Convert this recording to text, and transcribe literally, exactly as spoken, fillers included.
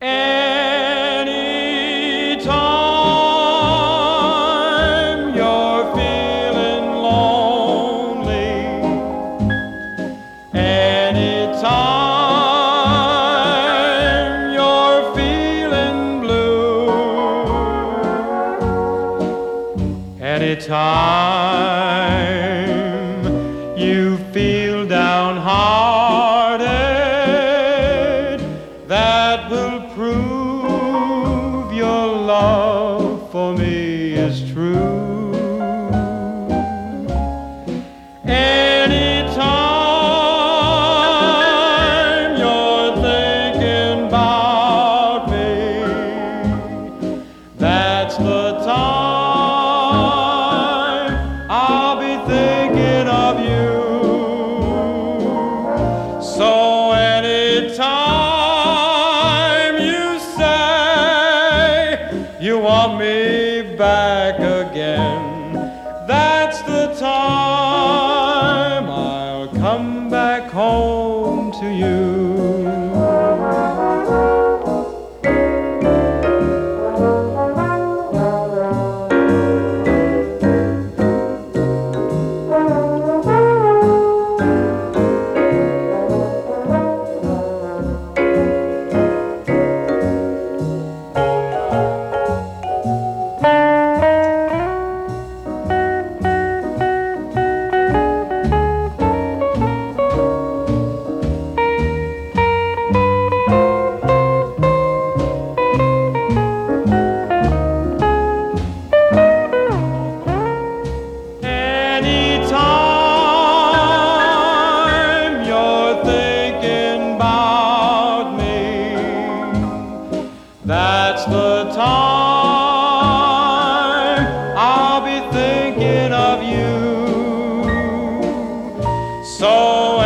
Anytime you're feeling lonely, anytime you're feeling blue, anytime you feel downhearted, that will prove your love for me is true. Anytime you're thinking about me, that's the time I'll be thinking of you. So anytime you say you want me back again, that's the time I'll come back home to you. Anytime you're thinking about me, that's the time I'll be thinking of you. So